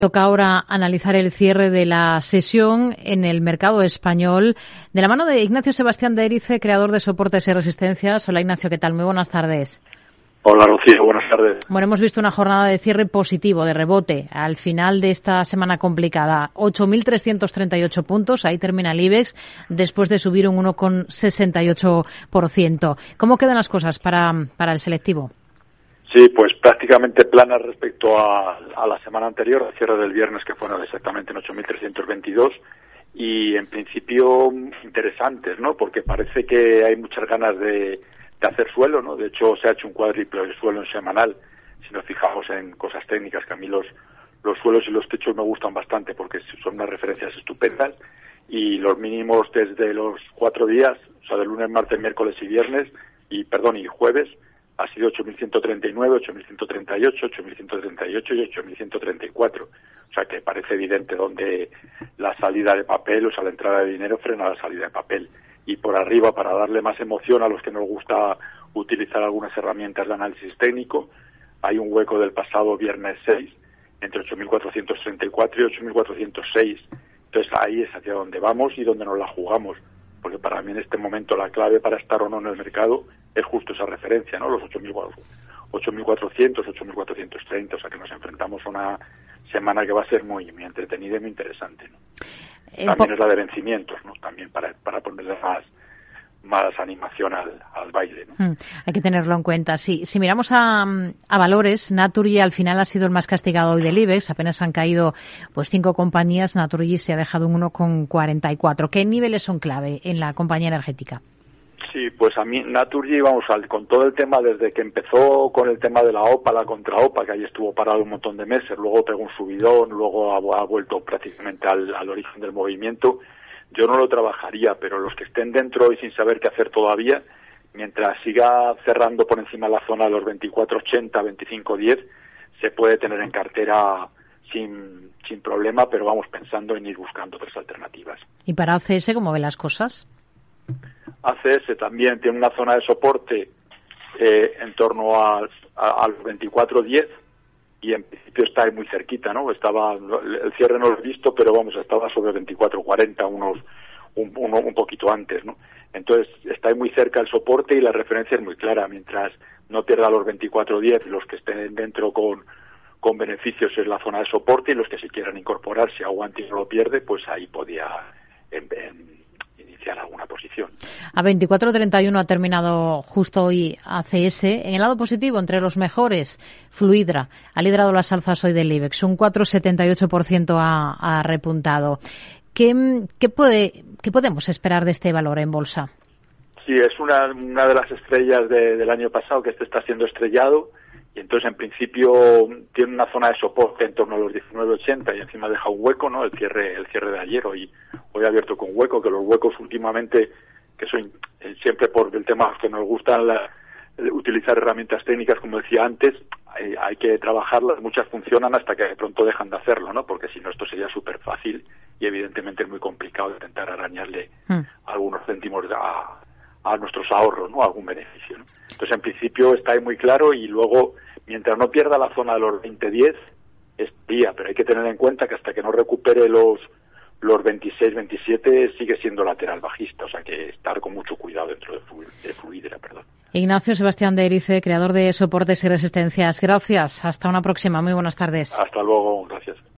Toca ahora analizar el cierre de la sesión en el mercado español de la mano de Ignacio Sebastián de Erice, creador de Soportes y Resistencias. Hola Ignacio, ¿qué tal? Muy buenas tardes. Hola Rocío, buenas tardes. Bueno, hemos visto una jornada de cierre positivo, de rebote, al final de esta semana complicada. 8.338 puntos, ahí termina el IBEX, después de subir un 1,68%. ¿Cómo quedan las cosas para el selectivo? Sí, pues prácticamente planas respecto a la semana anterior, al cierre del viernes, que fueron exactamente en 8.322, y en principio interesantes, ¿no? Porque parece que hay muchas ganas de hacer suelo, ¿no? De hecho, se ha hecho un cuádruple de suelo en semanal, si nos fijamos en cosas técnicas, que a mí los suelos y los techos me gustan bastante porque son unas referencias estupendas, y los mínimos desde los 4 días, o sea, de lunes, martes, miércoles y viernes, y jueves, ha sido 8.139, 8.138, 8.138 y 8.134. O sea, que parece evidente donde la salida de papel, o sea, la entrada de dinero frena la salida de papel. Y por arriba, para darle más emoción a los que nos gusta utilizar algunas herramientas de análisis técnico, hay un hueco del pasado viernes 6, entre 8.434 y 8.406. Entonces ahí es hacia donde vamos y donde nos la jugamos. Porque para mí en este momento la clave para estar o no en el mercado es justo esa referencia, ¿no? Los 8.400, 8.430, o sea que nos enfrentamos a una semana que va a ser muy entretenida y muy interesante, ¿no? También es la de vencimientos, ¿no? También para ponerle más animación al baile, ¿no? Hay que tenerlo en cuenta, sí. Si miramos a valores, Naturgy al final ha sido el más castigado hoy del IBEX, apenas han caído pues 5 compañías, Naturgy se ha dejado un 1,44. ¿Qué niveles son clave en la compañía energética? Sí, pues a mí Naturgy, con todo el tema, desde que empezó con el tema de la OPA, la contra-OPA, que ahí estuvo parado un montón de meses, luego pegó un subidón, luego ha vuelto prácticamente al origen del movimiento. Yo no lo trabajaría, pero los que estén dentro y sin saber qué hacer todavía, mientras siga cerrando por encima de la zona de los 24.80, 25.10, se puede tener en cartera sin problema, pero vamos pensando en ir buscando otras alternativas. ¿Y para ACS cómo ven las cosas? ACS también tiene una zona de soporte en torno a los 24.10, y en principio está ahí muy cerquita, ¿no? El cierre no lo he visto, pero estaba sobre 24.40, un poquito antes, ¿no? Entonces está ahí muy cerca el soporte y la referencia es muy clara. Mientras no pierda los 24.10, los que estén dentro con beneficios es la zona de soporte, y los que se quieran incorporar, si aguante y no lo pierde, pues ahí podía iniciar alguna posición. A 24.31 ha terminado justo hoy ACS. En el lado positivo, entre los mejores, Fluidra ha liderado las alzas hoy del IBEX. Un 4,78% ha repuntado. ¿Qué podemos esperar de este valor en bolsa? Sí, es una de las estrellas del año pasado, que está siendo estrellado, y entonces en principio tiene una zona de soporte en torno a los 19.80 y encima deja un hueco, ¿no? El cierre de ayer, hoy ha abierto con hueco, que los huecos últimamente, que son siempre por el tema que nos gustan utilizar herramientas técnicas, como decía antes, hay que trabajarlas, muchas funcionan hasta que de pronto dejan de hacerlo, ¿no? Porque si no, esto sería súper fácil y evidentemente es muy complicado intentar arañarle algunos céntimos a nuestros ahorros, ¿no? Algún beneficio, ¿no? Entonces, en principio está ahí muy claro, y luego, mientras no pierda la zona de los 20.10, es día, pero hay que tener en cuenta que hasta que no recupere los 26, 27 sigue siendo lateral bajista, o sea que estar con mucho cuidado dentro de Fluidra, perdón. Ignacio Sebastián de Erice, creador de Soportes y Resistencias. Gracias. Hasta una próxima. Muy buenas tardes. Hasta luego. Gracias.